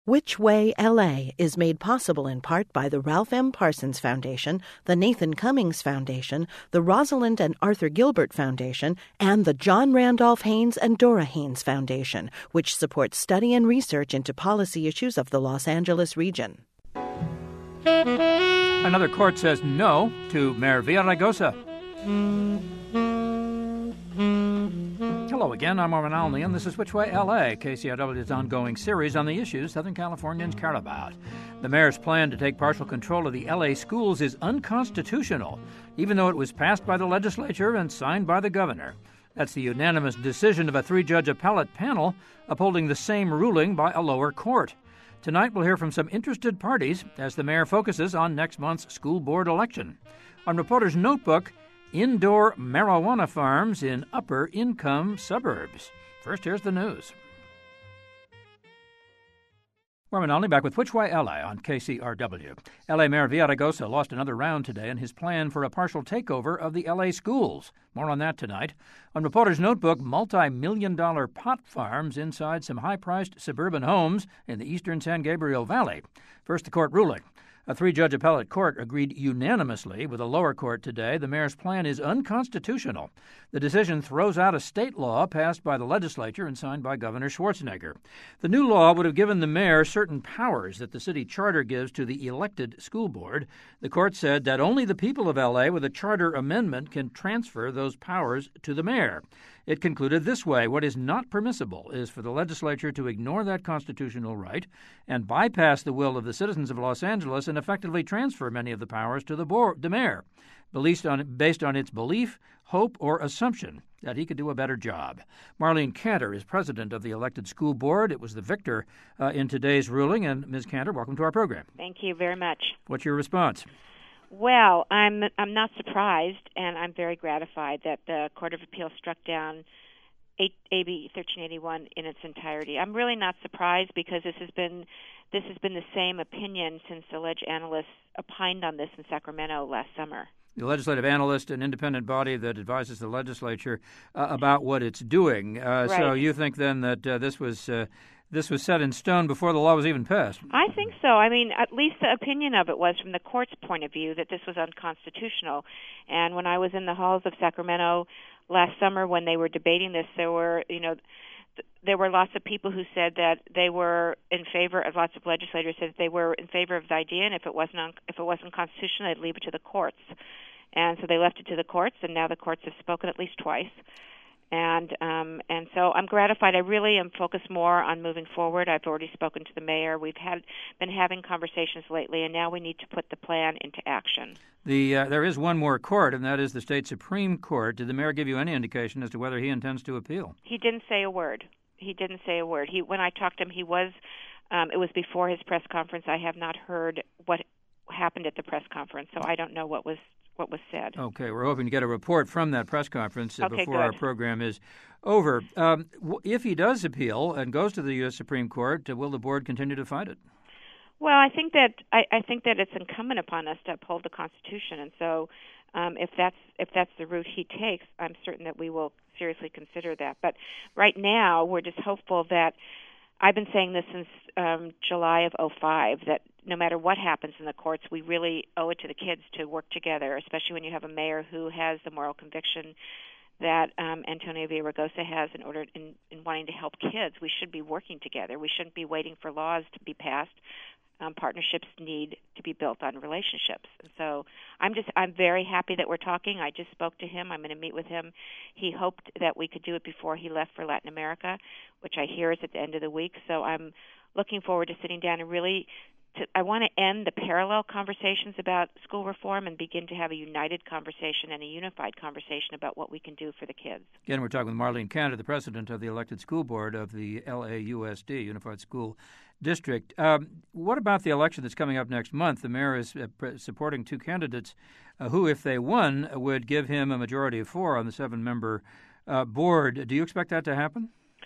Which Way LA is made possible in part by the Ralph M. Parsons Foundation, the Nathan Cummings Foundation, the Rosalind and Arthur Gilbert Foundation, and the John Randolph Haynes and Dora Haynes Foundation, which supports study and research into policy issues of the Los Angeles region. Another court says no to Mayor Villaraigosa. Hello again, I'm Marvin Alney, and this is Which Way LA, KCRW's ongoing series on the issues Southern Californians care about. The mayor's plan to take partial control of the LA schools is unconstitutional, even though it was passed by the legislature and signed by the governor. That's the unanimous decision of a 3-judge appellate panel upholding the same ruling by a lower court. Tonight we'll hear from some interested parties as the mayor focuses on next month's school board election. On Reporter's Notebook, indoor marijuana farms in upper-income suburbs. First, here's the news. Marvin Alney back with Which Way LA on KCRW. LA Mayor Villaraigosa lost another round today in his plan for a partial takeover of the LA schools. More on that tonight. On Reporter's Notebook, multi-million-dollar pot farms inside some high-priced suburban homes in the eastern San Gabriel Valley. First, the court ruling. A 3-judge appellate court agreed unanimously with a lower court today the mayor's plan is unconstitutional. The decision throws out a state law passed by the legislature and signed by Governor Schwarzenegger. The new law would have given the mayor certain powers that the city charter gives to the elected school board. The court said that only the people of L.A. with a charter amendment can transfer those powers to the mayor. It concluded this way: what is not permissible is for the legislature to ignore that constitutional right and bypass the will of the citizens of Los Angeles and effectively transfer many of the powers to the mayor, based on its belief, hope, or assumption that he could do a better job. Marlene Cantor is president of the elected school board. It was the victor in today's ruling. And Ms. Cantor, welcome to our program. Thank you very much. What's your response? Well, I'm not surprised, and I'm very gratified that the Court of Appeal struck down AB 1381 in its entirety. I'm really not surprised because this has been the same opinion since the leg analysts opined on this in Sacramento last summer. The legislative analyst, an independent body that advises the legislature about what it's doing. Right. So you think then that this was set in stone before the law was even passed? I think so. I mean, at least the opinion of it was from the court's point of view that this was unconstitutional. And when I was in the halls of Sacramento last summer when they were debating this, there were lots of people who said that they were in favor of, lots of legislators said that they were in favor of the idea, and if it wasn't constitutional, they'd leave it to the courts. And so they left it to the courts, and now the courts have spoken at least twice. And so I'm gratified. I really am focused more on moving forward. I've already spoken to the mayor. We've been having conversations lately, and now we need to put the plan into action. There is one more court, and that is the state Supreme Court. Did the mayor give you any indication as to whether he intends to appeal? He didn't say a word. When I talked to him, it was before his press conference. I have not heard what happened at the press conference, so I don't know what was said. Okay, we're hoping to get a report from that press conference before our program is over. If he does appeal and goes to the U.S. Supreme Court, will the board continue to fight it? Well, I think that it's incumbent upon us to uphold the Constitution, and so if that's the route he takes, I'm certain that we will seriously consider that. But right now, we're just hopeful that I've been saying this since July of 2005, that no matter what happens in the courts, we really owe it to the kids to work together, especially when you have a mayor who has the moral conviction that Antonio Villaraigosa has in wanting to help kids. We should be working together. We shouldn't be waiting for laws to be passed. Partnerships need to be built on relationships. And so I'm very happy that we're talking. I just spoke to him. I'm going to meet with him. He hoped that we could do it before he left for Latin America, which I hear is at the end of the week. So I'm looking forward to sitting down and really I want to end the parallel conversations about school reform and begin to have a united conversation and a unified conversation about what we can do for the kids. Again, we're talking with Marlene Cantor, the president of the elected school board of the LAUSD, Unified School District. What about the election that's coming up next month? The mayor is supporting 2 candidates who, if they won, would give him a majority of 4 on the 7-member board. Do you expect that to happen?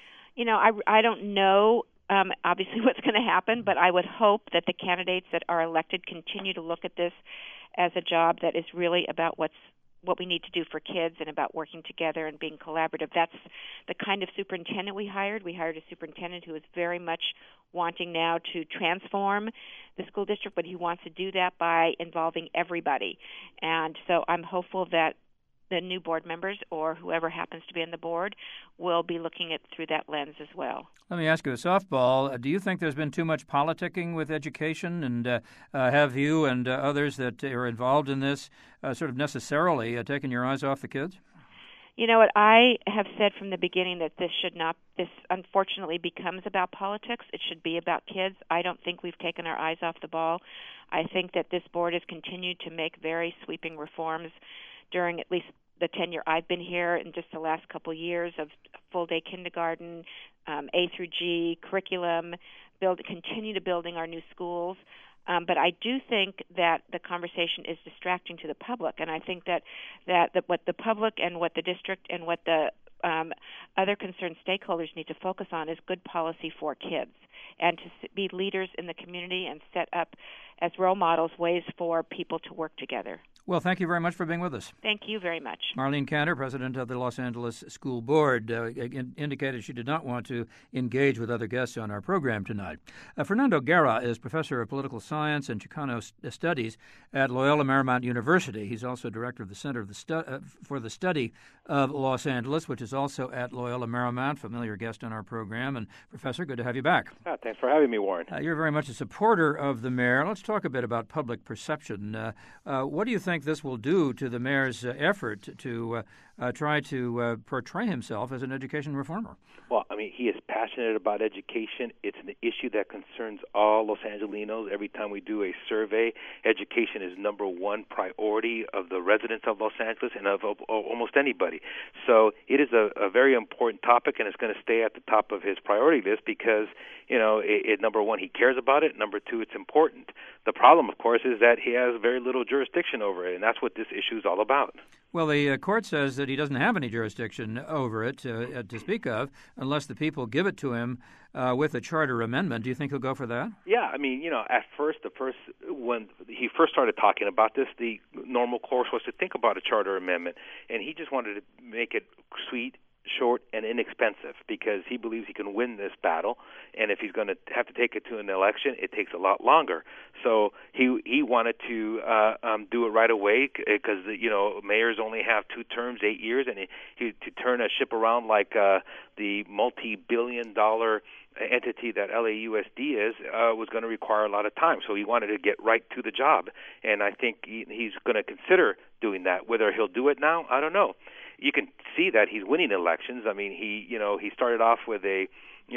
I don't know obviously what's going to happen, but I would hope that the candidates that are elected continue to look at this as a job that is really about what's what we need to do for kids and about working together and being collaborative. That's the kind of superintendent we hired. We hired a superintendent who is very much wanting now to transform the school district, but he wants to do that by involving everybody. And so I'm hopeful that the new board members or whoever happens to be on the board will be looking at through that lens as well. Let me ask you a softball. Do you think there's been too much politicking with education? And have you and others that are involved in this sort of necessarily taken your eyes off the kids? You know what, I have said from the beginning that this unfortunately becomes about politics. It should be about kids. I don't think we've taken our eyes off the ball. I think that this board has continued to make very sweeping reforms during at least the tenure I've been here in just the last couple of years of full-day kindergarten, A through G, curriculum, continue to building our new schools. But I do think that the conversation is distracting to the public, and I think that what the public and what the district and what the other concerned stakeholders need to focus on is good policy for kids and to be leaders in the community and set up as role models ways for people to work together. Well, thank you very much for being with us. Thank you very much. Marlene Kanter, president of the Los Angeles School Board, indicated she did not want to engage with other guests on our program tonight. Fernando Guerra is professor of political science and Chicano studies at Loyola Marymount University. He's also director of the Center for the Study of Los Angeles, which is also at Loyola Marymount, familiar guest on our program. And Professor, good to have you back. Thanks for having me, Warren. You're very much a supporter of the mayor. Let's talk a bit about public perception. What do you think this will do to the mayor's effort to try to portray himself as an education reformer? Well, I mean, he is passionate about education. It's an issue that concerns all Los Angelinos. Every time we do a survey, education is number one priority of the residents of Los Angeles and of almost anybody. So it is a very important topic, and it's going to stay at the top of his priority list because, you know, number one, he cares about it. Number two, it's important. The problem, of course, is that he has very little jurisdiction over it, and that's what this issue is all about. Well, the court says that he doesn't have any jurisdiction over it to speak of unless the people give it to him with a charter amendment. Do you think he'll go for that? Yeah, I mean, you know, at first, when he first started talking about this, the normal course was to think about a charter amendment, and he just wanted to make it sweet, short, and inexpensive because he believes he can win this battle, and if he's going to have to take it to an election, it takes a lot longer. So he wanted to do it right away because, you know, mayors only have 2 terms, 8 years, and to turn a ship around like the multi-billion-dollar entity that LAUSD is was going to require a lot of time. So he wanted to get right to the job, and I think he's going to consider doing that. Whether he'll do it now, I don't know. You can see that he's winning elections. I mean, he started off with a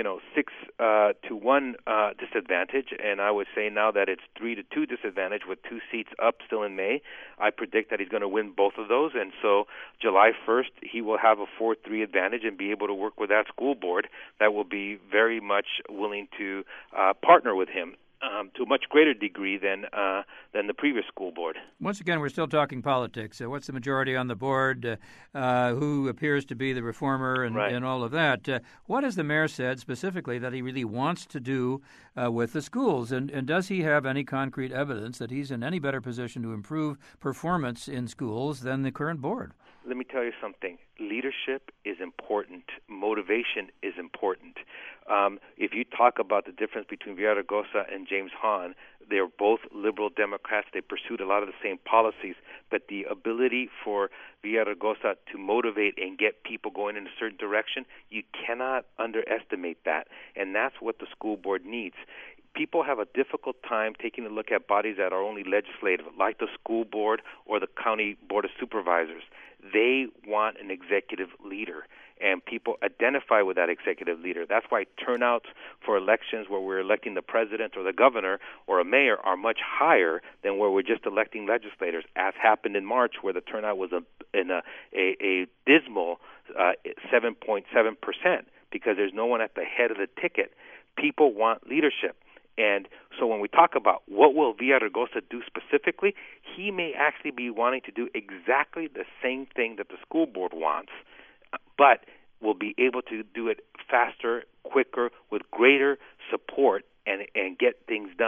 6-1 disadvantage, and I would say now that it's 3-2 disadvantage with 2 seats up still in May. I predict that he's going to win both of those, and so July 1st he will have a 4-3 advantage and be able to work with that school board that will be very much willing to partner with him. To a much greater degree than the previous school board. Once again, we're still talking politics. What's the majority on the board? Who appears to be the reformer and all of that? What has the mayor said specifically that he really wants to do with the schools? And does he have any concrete evidence that he's in any better position to improve performance in schools than the current board? Let me tell you something. Leadership is important. Motivation is important. If you talk about the difference between Villaraigosa and James Hahn, they're both liberal Democrats. They pursued a lot of the same policies, but the ability for Villaraigosa to motivate and get people going in a certain direction, you cannot underestimate that, and that's what the school board needs. People have a difficult time taking a look at bodies that are only legislative, like the school board or the county board of supervisors. They want an executive leader, and people identify with that executive leader. That's why turnouts for elections where we're electing the president or the governor or a mayor are much higher than where we're just electing legislators, as happened in March, where the turnout was a dismal 7.7%, because there's no one at the head of the ticket. People want leadership. And so when we talk about what will Villaraigosa do specifically, he may actually be wanting to do exactly the same thing that the school board wants, but will be able to do it faster, quicker, with greater support and get things done.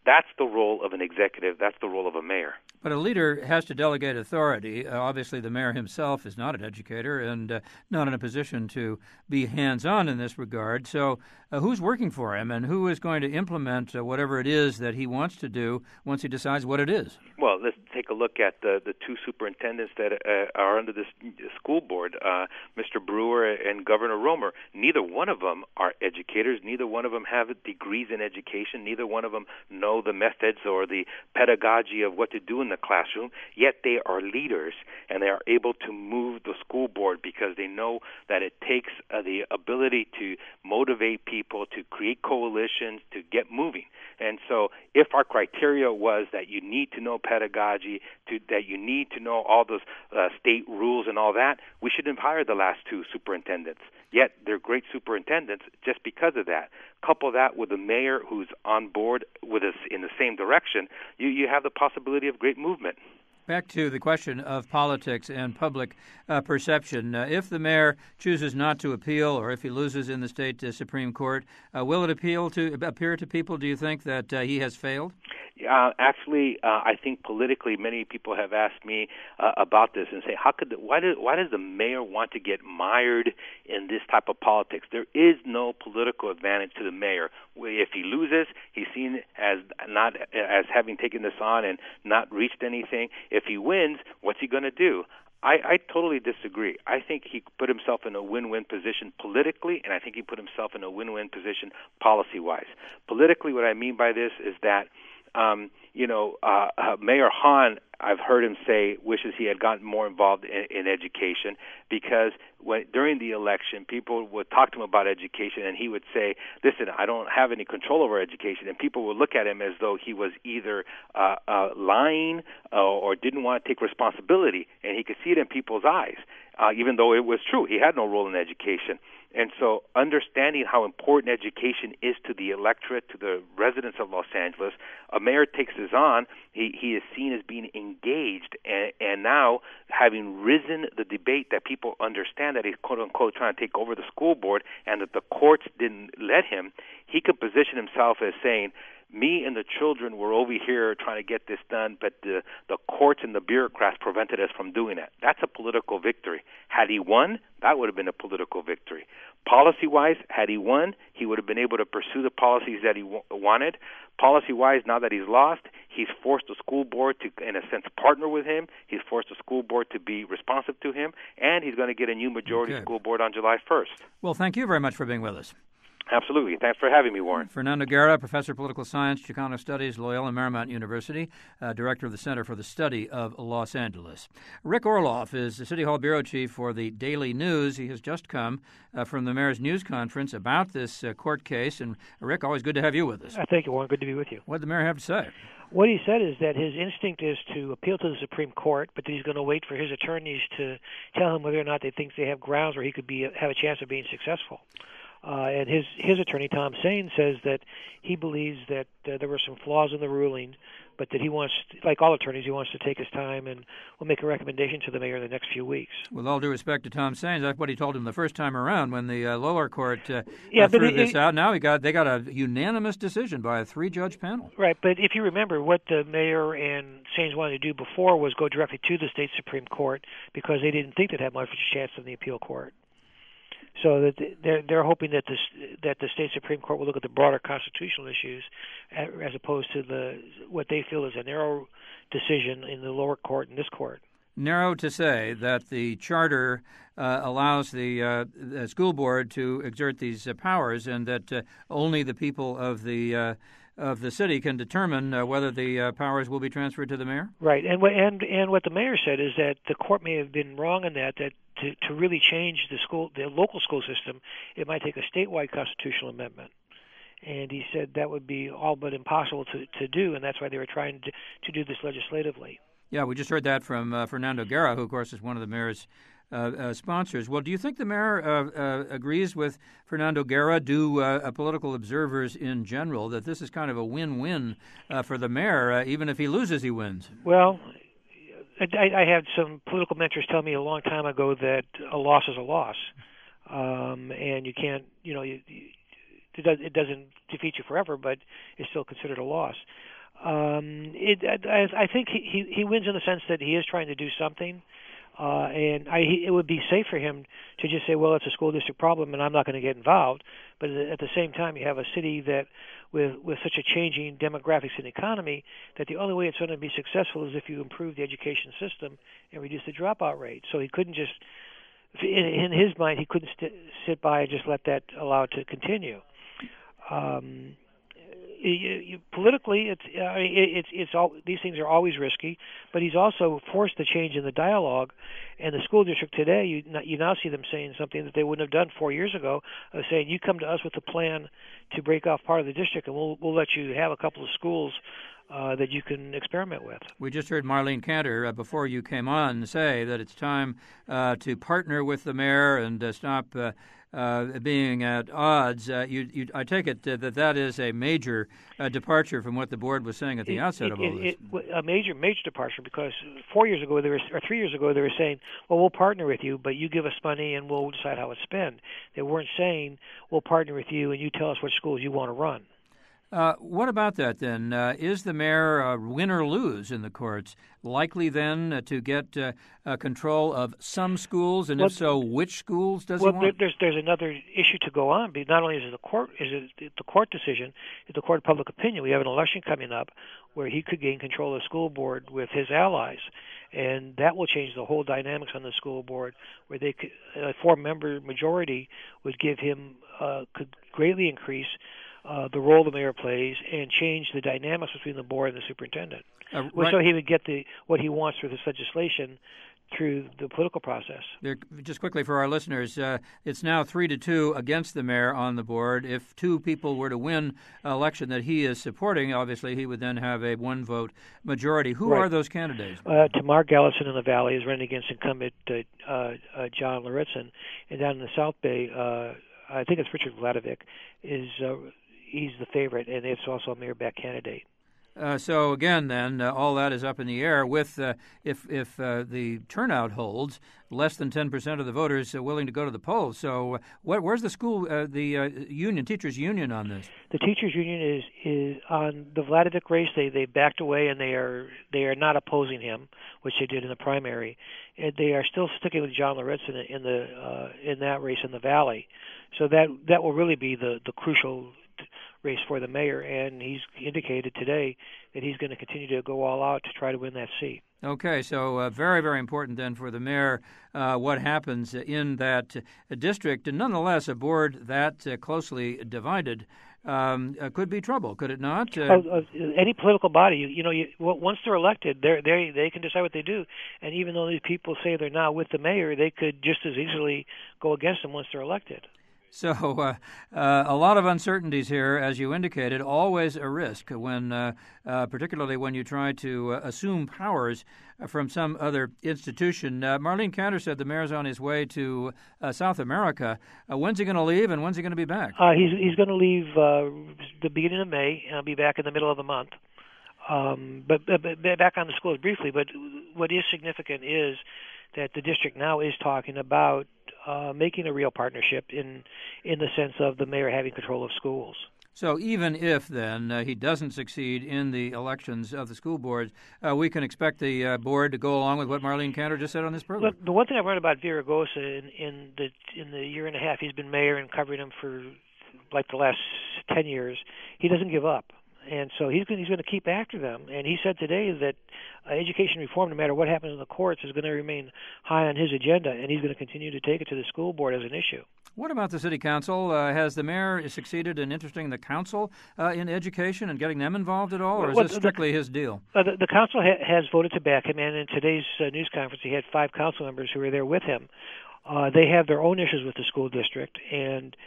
That's the role of an executive. That's the role of a mayor. But a leader has to delegate authority. Obviously, the mayor himself is not an educator and not in a position to be hands-on in this regard. So who's working for him, and who is going to implement whatever it is that he wants to do once he decides what it is? Well, let's take a look at the two superintendents that are under this school board, Mr. Brewer and Governor Romer. Neither one of them are educators. Neither one of them have degrees in education. Neither one of them know the methods or the pedagogy of what to do in the classroom, yet they are leaders, and they are able to move the school board because they know that it takes the ability to motivate people, to create coalitions, to get moving. And so if our criteria was that you need to know pedagogy, that you need to know all those state rules and all that, we should have hired the last two superintendents. Yet they're great superintendents just because of that. Couple that with a mayor who's on board with us in the same direction, you have the possibility of great movement. Back to the question of politics and public perception. If the mayor chooses not to appeal, or if he loses in the state Supreme Court, will it appear to people, do you think, that he has failed? Actually, I think politically, many people have asked me about this and say, why does the mayor want to get mired in this type of politics? There is no political advantage to the mayor. If he loses, he's seen as having taken this on and not reached anything. If he wins, what's he going to do? I totally disagree. I think he put himself in a win-win position politically, and I think he put himself in a win-win position policy-wise. Politically, what I mean by this is that Mayor Hahn, I've heard him say, wishes he had gotten more involved in education, because during the election, people would talk to him about education, and he would say, listen, I don't have any control over education, and people would look at him as though he was either lying or didn't want to take responsibility, and he could see it in people's eyes, even though it was true. He had no role in education. And so understanding how important education is to the electorate, to the residents of Los Angeles, a mayor takes this on. He is seen as being engaged, and now having risen the debate that people understand that he's quote-unquote trying to take over the school board and that the courts didn't let him, he could position himself as saying, me and the children were over here trying to get this done, but the courts and the bureaucrats prevented us from doing it. That's a political victory. Had he won, that would have been a political victory. Policy-wise, had he won, he would have been able to pursue the policies that he wanted. Policy-wise, now that he's lost, he's forced the school board to, in a sense, partner with him. He's forced the school board to be responsive to him, and he's going to get a new majority school board on July 1st. Well, thank you very much for being with us. Absolutely. Thanks for having me, Warren. Fernando Guerra, Professor of Political Science, Chicano Studies, Loyola Marymount University, Director of the Center for the Study of Los Angeles. Rick Orloff is the City Hall Bureau Chief for the Daily News. He has just come from the Mayor's News Conference about this court case. And, Rick, always good to have you with us. Thank you, Warren. Good to be with you. What did the mayor have to say? What he said is that his instinct is to appeal to the Supreme Court, but that he's going to wait for his attorneys to tell him whether or not they think they have grounds where he could have a chance of being successful. And his attorney, Tom Sain, says that he believes that there were some flaws in the ruling, but that he wants, like all attorneys, he wants to take his time and will make a recommendation to the mayor in the next few weeks. With all due respect to Tom Sain, that's what he told him the first time around when the lower court threw this out. Now they got a unanimous decision by a 3-judge panel. Right, but if you remember, what the mayor and Sains wanted to do before was go directly to the state Supreme Court because they didn't think they'd have much of a chance in the appeal court. So that they're hoping that the state Supreme Court will look at the broader constitutional issues as opposed to what they feel is a narrow decision in the lower court and this court. Narrow to say that the charter allows the school board to exert these powers, and that only the people of the city can determine whether the powers will be transferred to the mayor? Right, and what the mayor said is that the court may have been wrong in that to really change the local school system, it might take a statewide constitutional amendment. And he said that would be all but impossible to do, and that's why they were trying to do this legislatively. Yeah, we just heard that from Fernando Guerra, who, of course, is one of the mayor's sponsors. Well, do you think the mayor agrees with Fernando Guerra? Do political observers in general that this is kind of a win-win for the mayor? Even if he loses, he wins. Well, I had some political mentors tell me a long time ago that a loss is a loss, and you can't, it doesn't defeat you forever, but it's still considered a loss. I think he wins in the sense that he is trying to do something. It would be safe for him to just say, well, it's a school district problem and I'm not going to get involved. But at the same time, you have a city that with such a changing demographics and economy that the only way it's going to be successful is if you improve the education system and reduce the dropout rate. So he couldn't just, in his mind, he couldn't sit by and just let that allow it to continue. Politically, it's all, these things are always risky, but he's also forced the change in the dialogue. And the school district today, you now see them saying something that they wouldn't have done 4 years ago, of saying, you come to us with a plan to break off part of the district, and we'll let you have a couple of schools that you can experiment with. We just heard Marlene Kanter before you came on say that it's time to partner with the mayor and stop being at odds. I take it that is a major departure from what the board was saying at the outset of all this. A major departure, because 4 years ago, 3 years ago, they were saying, well, we'll partner with you, but you give us money and we'll decide how it's spent. They weren't saying, we'll partner with you and you tell us what schools you want to run. What about that, then? Is the mayor win or lose in the courts likely then to get control of some schools, and if so, which schools does he want? There's another issue to go on. Not only is it the court decision, it's the court of public opinion. We have an election coming up where he could gain control of the school board with his allies, and that will change the whole dynamics on the school board, where they could, a 4-member majority would give him could greatly increase the role the mayor plays and change the dynamics between the board and the superintendent. Right. So he would get what he wants through this legislation through the political process. Just quickly for our listeners, it's now 3-2 against the mayor on the board. If 2 people were to win an election that he is supporting, obviously he would then have a 1-vote majority. Who are those candidates? Tamar Gallison in the Valley is running against incumbent John Lauritsen. And down in the South Bay, I think it's Richard Vladevic, he's the favorite, and it's also a mayor-backed candidate. So again, then, all that is up in the air. With if the turnout holds, less than 10% of the voters are willing to go to the polls. So where's the school, the teachers' union on this? The teachers' union is on the Vladevic race. They backed away, and they are not opposing him, which they did in the primary. And they are still sticking with John Lauritsen in that race in the Valley. So that will really be the crucial race for the mayor, and he's indicated today that he's going to continue to go all out to try to win that seat. Okay, so very, very important then for the mayor what happens in that district. And nonetheless, a board that closely divided could be trouble, could it not? Any political body, once they're elected, they can decide what they do. And even though these people say they're not with the mayor, they could just as easily go against him once they're elected. So a lot of uncertainties here, as you indicated, always a risk when, particularly when you try to assume powers from some other institution. Marlene Kanter said the mayor's on his way to South America. When's he going to leave, and when's he going to be back? He's going to leave the beginning of May, and I'll be back in the middle of the month. But back on the schools briefly, but what is significant is that the district now is talking about making a real partnership in the sense of the mayor having control of schools. So even if, then, he doesn't succeed in the elections of the school boards, we can expect the board to go along with what Marlene Kanter just said on this program. Look, the one thing I've learned about Villaraigosa in the year and a half he's been mayor and covering him for like the last 10 years, he doesn't give up. And so he's going to keep after them. And he said today that education reform, no matter what happens in the courts, is going to remain high on his agenda, and he's going to continue to take it to the school board as an issue. What about the city council? Has the mayor succeeded in interesting the council in education and getting them involved at all, or is this strictly his deal? The council has voted to back him, and in today's news conference he had 5 council members who were there with him. They have their own issues with the school district, and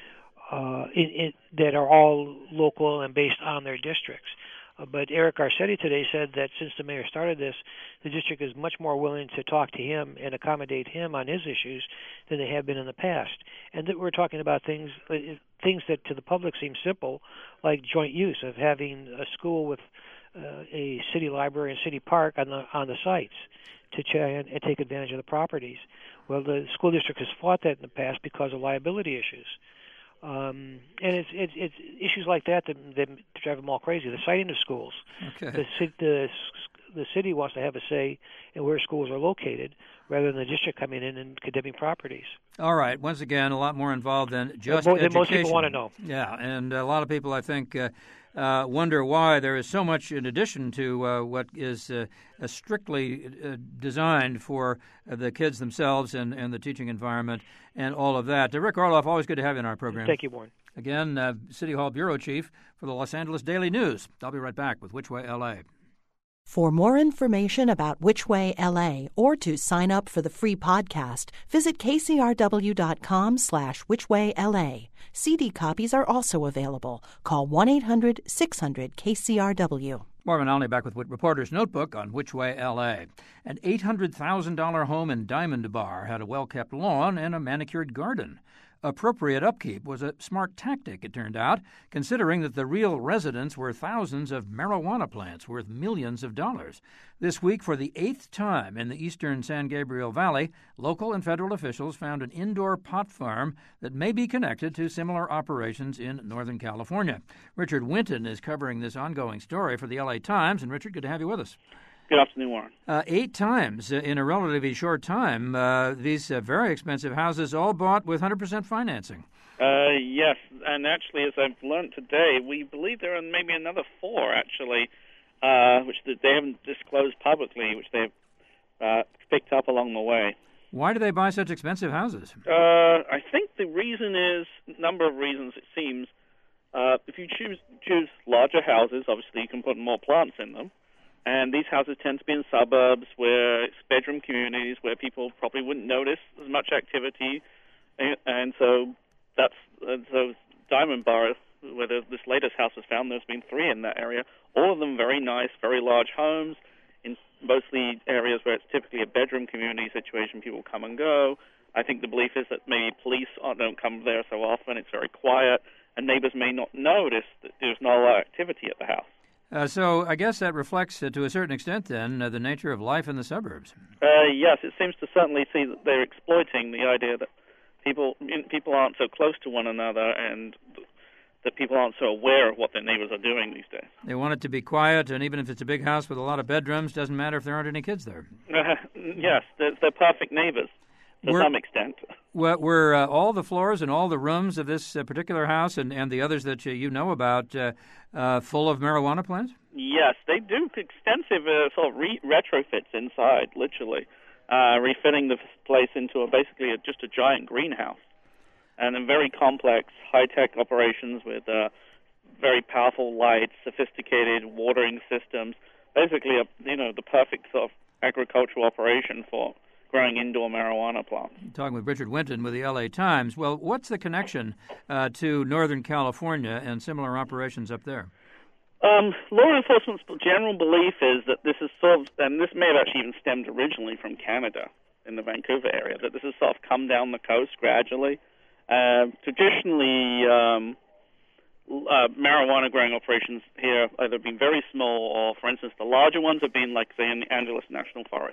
that are all local and based on their districts. But Eric Garcetti today said that since the mayor started this, the district is much more willing to talk to him and accommodate him on his issues than they have been in the past. And that we're talking about things that to the public seem simple, like joint use of having a school with a city library and city park on the sites to try and take advantage of the properties. Well, the school district has fought that in the past because of liability issues. And it's issues like that drive them all crazy. The siting of schools. Okay. The city wants to have a say in where schools are located, rather than the district coming in and condemning properties. All right. Once again, a lot more involved than just education. Than most people want to know. Yeah, and a lot of people, I think, wonder why there is so much in addition to what is strictly designed for the kids themselves and the teaching environment and all of that. Rick Orloff, always good to have you in our program. Thank you, Warren. Again, City Hall Bureau Chief for the Los Angeles Daily News. I'll be right back with Which Way LA. For more information about Which Way LA or to sign up for the free podcast, visit kcrw.com/whichwayla. CD copies are also available. Call 1-800-600-KCRW. Marvin Olney back with Reporter's Notebook on Which Way LA. An $800,000 home in Diamond Bar had a well-kept lawn and a manicured garden. Appropriate upkeep was a smart tactic, it turned out, considering that the real residents were thousands of marijuana plants worth millions of dollars. This week, for the 8th time in the eastern San Gabriel Valley, local and federal officials found an indoor pot farm that may be connected to similar operations in Northern California. Richard Winton is covering this ongoing story for the LA Times. And Richard, good to have you with us. Good afternoon, Warren. 8 times in a relatively short time, these very expensive houses all bought with 100% financing. Yes, and actually, as I've learned today, we believe there are maybe another 4, actually, which they haven't disclosed publicly, which they've picked up along the way. Why do they buy such expensive houses? I think the reason is a number of reasons, it seems. If you choose larger houses, obviously you can put more plants in them. And these houses tend to be in suburbs where it's bedroom communities where people probably wouldn't notice as much activity. And so so Diamond Bar, where this latest house was found, there's been 3 in that area. All of them very nice, very large homes in mostly areas where it's typically a bedroom community situation. People come and go. I think the belief is that maybe police don't come there so often. It's very quiet, and neighbors may not notice that there's not a lot of activity at the house. So I guess that reflects, to a certain extent, then, the nature of life in the suburbs. Yes, it seems to certainly see that they're exploiting the idea that people aren't so close to one another and that people aren't so aware of what their neighbors are doing these days. They want it to be quiet, and even if it's a big house with a lot of bedrooms, doesn't matter if there aren't any kids there. Yes, they're perfect neighbors to some extent. Were all the floors and all the rooms of this particular house and the others that you know about full of marijuana plants? Yes, they do extensive sort of retrofits inside, literally, refitting the place into basically just a giant greenhouse. And then very complex, high-tech operations with very powerful lights, sophisticated watering systems, basically the perfect sort of agricultural operation for growing indoor marijuana plants. Talking with Richard Winton with the LA Times. Well, what's the connection to Northern California and similar operations up there? Law enforcement's general belief is that this is sort of, and this may have actually even stemmed originally from Canada in the Vancouver area, that this has sort of come down the coast gradually. Traditionally, marijuana growing operations here have either been very small or, for instance, the larger ones have been like, say, in the Angeles National Forest.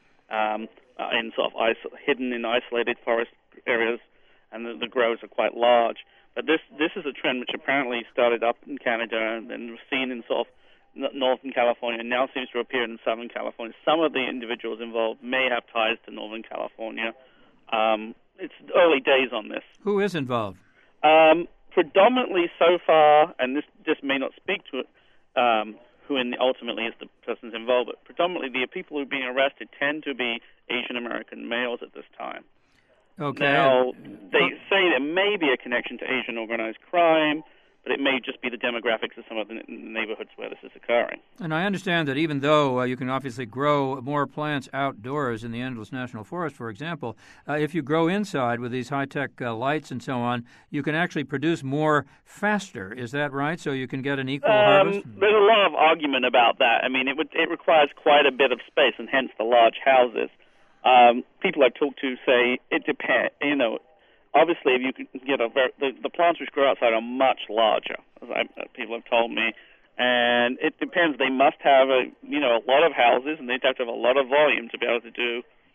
In sort of hidden in isolated forest areas, and the grows are quite large. But this is a trend which apparently started up in Canada and then was seen in sort of Northern California and now seems to appear in Southern California. Some of the individuals involved may have ties to Northern California. It's early days on this. Who is involved? Predominantly so far, and this may not speak to it, who ultimately is the persons involved, but predominantly the people who are being arrested tend to be Asian American males at this time. Okay. Now, they say there may be a connection to Asian organized crime, but it may just be the demographics of some of the neighborhoods where this is occurring. And I understand that even though you can obviously grow more plants outdoors in the Angeles National Forest, for example, if you grow inside with these high-tech lights and so on, you can actually produce more faster. Is that right? So you can get an equal harvest? There's a lot of argument about that. I mean, it requires quite a bit of space, and hence the large houses. People I've talked to say it depends. Obviously, if you can get the plants which grow outside are much larger, as people have told me, and it depends. They must have a lot of houses, and they'd have to have a lot of volume to be able to do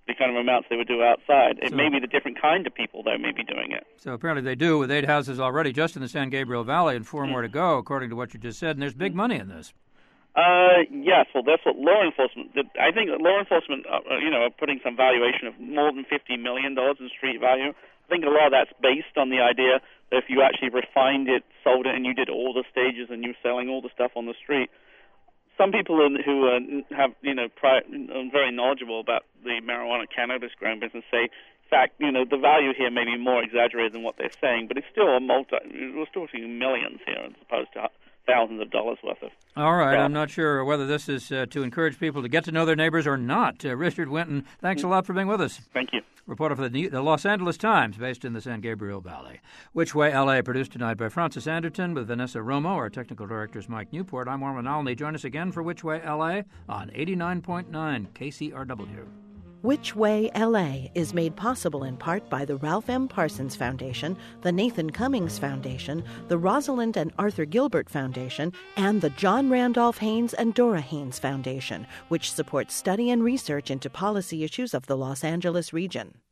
the kind of amounts they would do outside. It may be the different kind of people, though, may be doing it. So apparently they do with 8 houses already just in the San Gabriel Valley and 4 more to go, according to what you just said. And there's big money in this. Yes, well, that's what law enforcement did. I think that law enforcement, are putting some valuation of more than $50 million in street value. I think a lot of that's based on the idea that if you actually refined it, sold it, and you did all the stages and you were selling all the stuff on the street, some people who have, are very knowledgeable about the marijuana cannabis growing business say, in fact, the value here may be more exaggerated than what they're saying, but it's still we're still seeing millions here as opposed to thousands of dollars worth of. All right, I'm not sure whether this is to encourage people to get to know their neighbors or not. Richard Winton, thanks a lot for being with us. Thank you. Reporter for the Los Angeles Times, based in the San Gabriel Valley. Which Way, L.A., produced tonight by Francis Anderton with Vanessa Romo. Our technical director is Mike Newport. I'm Orman Alney. Join us again for Which Way, L.A. on 89.9 KCRW. Which Way, L.A. is made possible in part by the Ralph M. Parsons Foundation, the Nathan Cummings Foundation, the Rosalind and Arthur Gilbert Foundation, and the John Randolph Haynes and Dora Haynes Foundation, which supports study and research into policy issues of the Los Angeles region.